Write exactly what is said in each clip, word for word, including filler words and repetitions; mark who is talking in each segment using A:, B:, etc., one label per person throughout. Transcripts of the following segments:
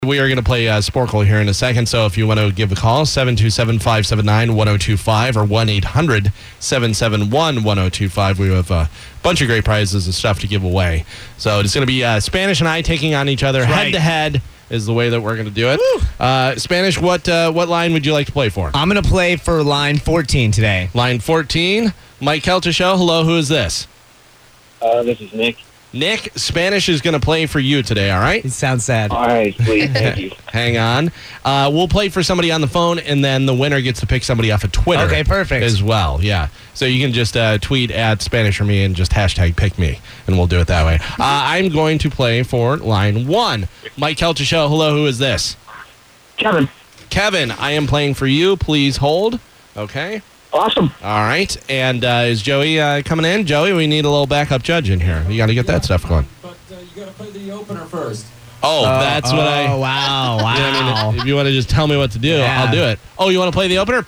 A: We are going to play uh, Sporkle here in a second, so if you want to give a call, seven two seven, five seven nine, one zero two five or one eight hundred, seven seven one, one zero two five. We have a bunch of great prizes and stuff to give away. So it's going to be uh, Spanish and I taking on each other head-to-head is the way that we're going to do it. Uh, Spanish, what uh, what line would you like to play for?
B: I'm going to play for line fourteen today.
A: Line fourteen, Mike Kelta Show. Hello, who is this?
C: Uh, this is Nick.
A: Nick, Spanish is going to play for you today, all right?
B: It sounds sad.
C: All right, please, thank you.
A: Hang on. Uh, we'll play for somebody on the phone, and then the winner gets to pick somebody off of Twitter.
B: Okay, perfect.
A: As well, yeah. So you can just uh, tweet at Spanish for me and just hashtag pick me, and we'll do it that way. Uh, I'm going to play for line one. Mike Kelta Show, hello, who is this?
C: Kevin.
A: Kevin, I am playing for you. Please hold. Okay.
C: Awesome.
A: All right. And uh, is Joey uh, coming in? Joey, we need a little backup judge in here. You got to get that stuff going.
D: But uh, you got to play the opener first.
A: Oh, that's
B: oh,
A: what I...
B: Oh, wow, wow.
A: Yeah, I mean, if you want to just tell me what to do,
B: Yeah.
A: I'll do it. Oh, you want to play the opener?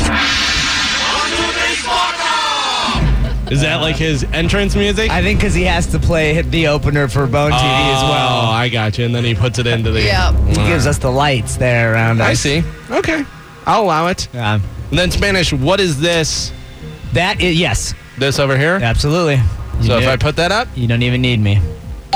A: Is that like his entrance music?
B: I think because he has to play the opener for Bone T V as
A: Oh,
B: well.
A: I got you. And then he puts it into the...
E: Yeah.
B: He gives us the lights there around us.
A: I see. Okay. I'll allow it.
B: Yeah.
A: And then Spanish, what is this?
B: That is, yes,
A: This over here?
B: absolutely. You
A: So if
B: do-
A: I put that up?
B: You don't even need me.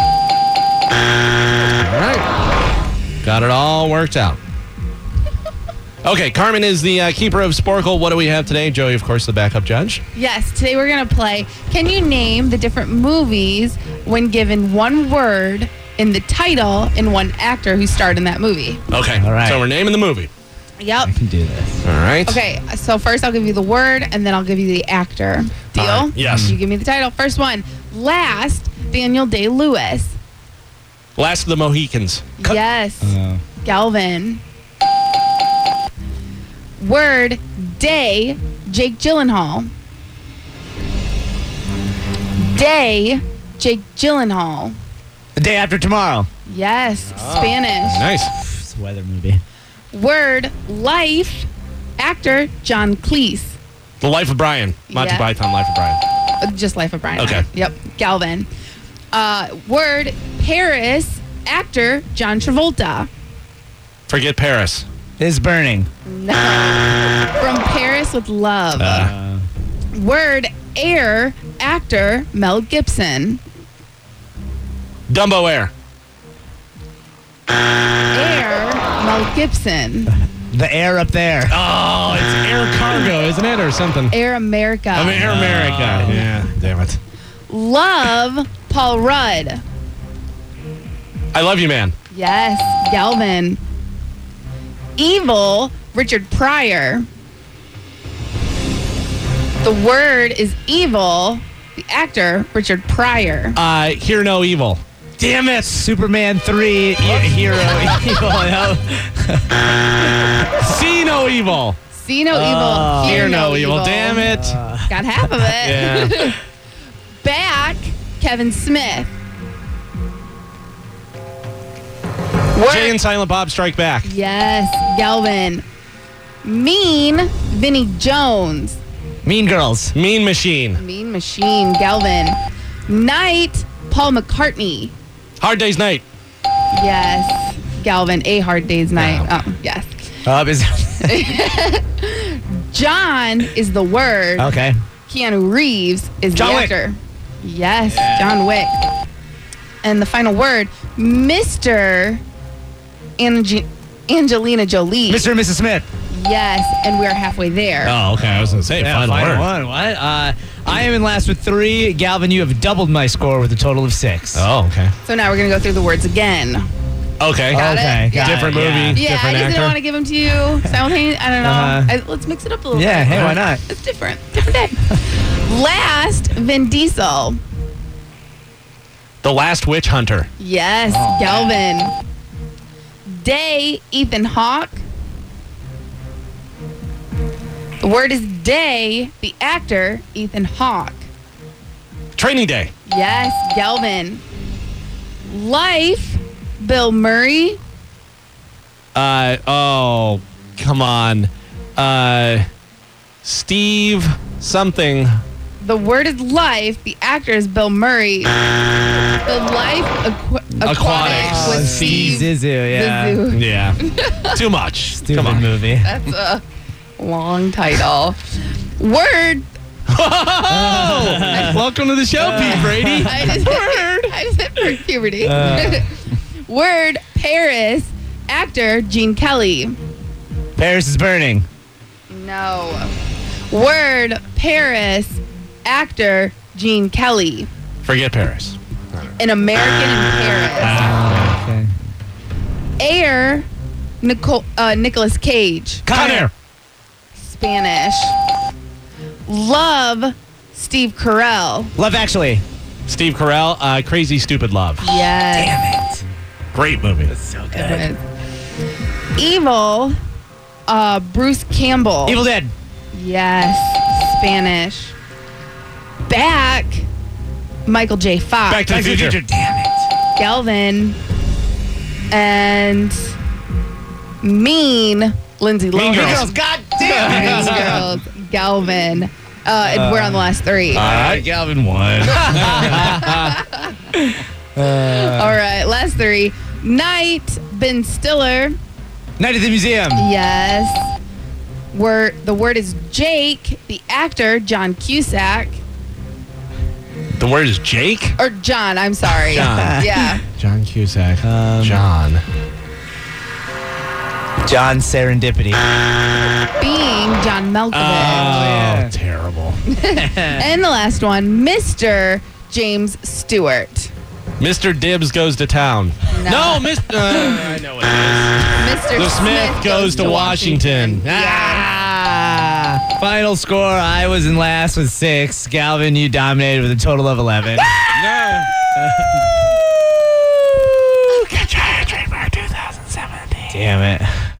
A: All right. Got it all worked out. Okay, Carmen is the uh, keeper of Sporkle. What do we have today? Joey, of course, the backup judge.
E: Yes, today we're going to play. Can you name the different movies when given one word in the title and one actor who starred in that movie?
A: Okay.
B: All right.
A: So we're naming the movie.
E: Yep.
B: I can do this.
A: All right.
E: Okay, so first I'll give you the word and then I'll give you the actor. Deal?
A: All right, yes.
E: You give me the title. First one, Last, Daniel Day-Lewis.
A: Last of the Mohicans.
E: Yes,
B: Uh,
E: Galvin. Word, Day, Jake Gyllenhaal. Day, Jake Gyllenhaal.
B: the day after tomorrow.
E: Yes, Spanish.
A: Nice.
B: It's a weather movie.
E: Word, Life, actor John Cleese.
A: The Life of Brian. Monty
E: Yeah.
A: Python, Life of Brian.
E: Uh, Just Life of Brian.
A: Okay.
E: Yep, Galvin. Uh, word, Paris, actor John Travolta.
A: Forget Paris.
B: It's burning.
E: No. From Paris with Love.
B: Uh,
E: Word, Air, actor Mel Gibson.
A: Dumbo Air.
E: Air, Mel Gibson.
B: the air up there.
A: Oh, it's Air Cargo, isn't it? Or something.
E: Air America.
A: I mean, Air America. Yeah, damn it.
E: Love, Paul Rudd.
A: I love you, man.
E: Yes, Galvin. Evil, Richard Pryor. The word is evil. The actor, Richard Pryor.
A: Uh, Hear No Evil.
B: Damn it! Superman three, e- hero, evil. No.
A: See No Evil.
E: See no
B: Oh.
E: evil.
A: Hear No Evil. Damn it.
E: Got half of it.
A: Yeah.
E: Back, Kevin Smith. Word.
A: Jay and Silent Bob Strike Back.
E: Yes, Galvin. Mean, Vinnie Jones.
B: Mean Girls.
A: Mean Machine.
E: Mean Machine, Galvin. Night, Paul McCartney.
A: Hard Day's Night.
E: Yes, Galvin. A Hard Day's Night.
A: Wow.
E: Oh, yes.
B: Uh, is-
E: John is the word.
B: okay.
E: Keanu Reeves is
B: John
E: the
B: Wick.
E: actor. Yes, John Wick. And the final word, Mister Ange- Angelina Jolie.
B: Mister and Missus Smith.
E: Yes, and we are halfway there.
A: Oh, okay. I was going to say,
B: Yeah,
A: final,
B: final
A: word.
B: one. What? Uh, I am in last with three. Galvin, you have doubled my score with a total of six.
A: Oh, okay.
E: So now we're going to go through the words again.
A: Okay.
E: Got
B: okay.
E: it?
B: got
E: Yeah.
A: Different
B: it, yeah.
A: movie.
E: Yeah,
A: Different
E: I just
A: actor.
E: didn't want to give them to you simultaneously. I don't know.
B: Uh-huh.
E: I, let's mix it up a little
B: Yeah,
E: bit.
B: hey, why not?
E: It's different. Different day. Last, Vin Diesel.
A: The Last Witch Hunter.
E: Yes, Galvin. Day, Ethan Hawke. The word is day, the actor, Ethan Hawke.
A: Training Day.
E: Yes, Galvin. Life, Bill Murray.
A: Uh, oh, come on. Uh, Steve something.
E: The word is life. The actor is Bill Murray. The life equ-
A: Aquatics.
E: with
B: Steve
E: Steve
B: Zissou, yeah.
E: Zissou.
A: Yeah. Too much.
B: Stupid
A: Come on.
B: movie.
E: That's a long title. Word.
A: Oh! Welcome to the show, Pete Brady.
E: I just hit, I just hit for puberty. Word. Paris. Actor Gene Kelly.
B: Paris is burning.
E: No. Word. Paris. Actor Gene Kelly.
A: Forget Paris.
E: An American in Paris.
B: Okay.
E: Air. Nicole, uh, Nicolas Cage.
A: Con Air.
E: Spanish. Love. Steve Carell.
B: Love Actually.
A: Steve Carell, uh, Crazy Stupid Love.
E: Yes.
B: it.
A: Great movie.
B: So
E: Good. Evil. Uh, Bruce Campbell.
B: Evil Dead.
E: Yes. Spanish. Back. Michael J. Fox.
A: Back to the Future.
B: Damn it.
E: Galvin. And Mean. Lindsay Lohan.
A: Mean Girls.
B: Girls, God damn it.
E: Mean Girls. Galvin. Uh, and we're on the last three.
A: All right,
B: Galvin won.
E: All right, last three. Night. Ben Stiller.
B: Night at the Museum.
E: Yes. Word. The word is Jake. The actor John Cusack.
A: The word is Jake.
E: Or John. I'm sorry.
A: John.
E: Yeah.
A: John Cusack.
B: Um,
A: John.
B: John Serendipity.
E: Being John Malkovich.
A: Oh, terrible.
E: And the last one, Mister James Stewart.
A: Mister Dibbs goes to town.
E: No.
A: No, Mister Uh, I know what it is.
E: Mister
A: The Smith goes to Washington.
B: Ah! Final score, I was in last with six. Galvin, you dominated with a total of eleven.
A: No.
B: Damn it.